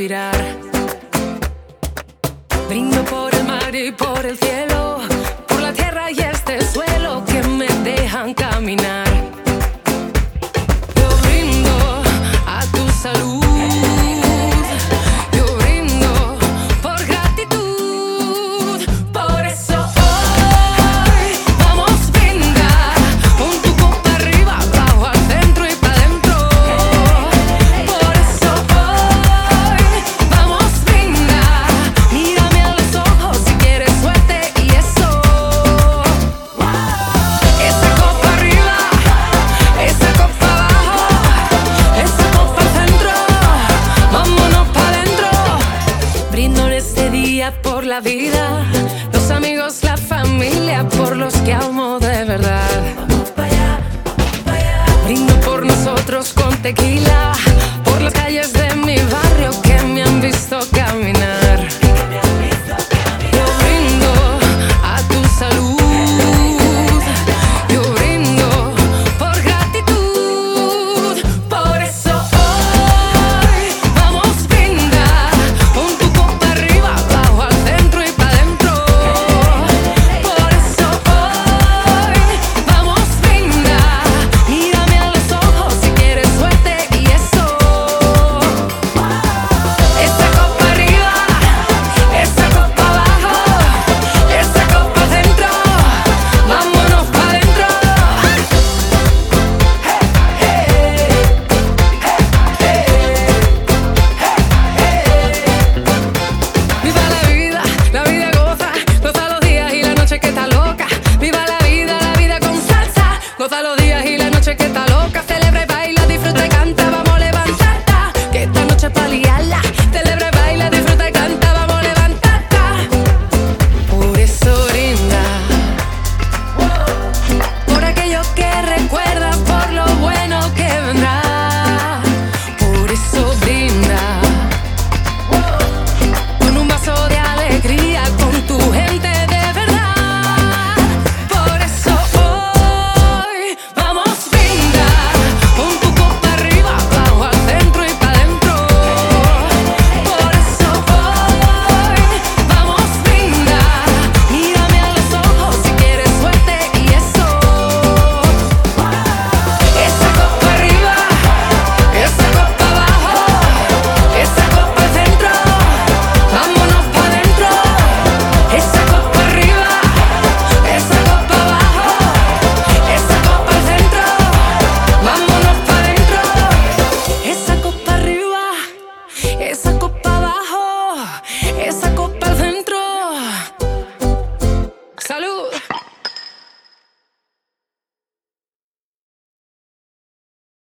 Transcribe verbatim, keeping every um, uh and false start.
respirar. Brindo por el mar y por el cielo, por la tierra y este suelo que me dejan caminar. Yo brindo a tu salud. Por la vida, los amigos, la familia, por los que amo de verdad. Brindo por nosotros con tequila, por las calles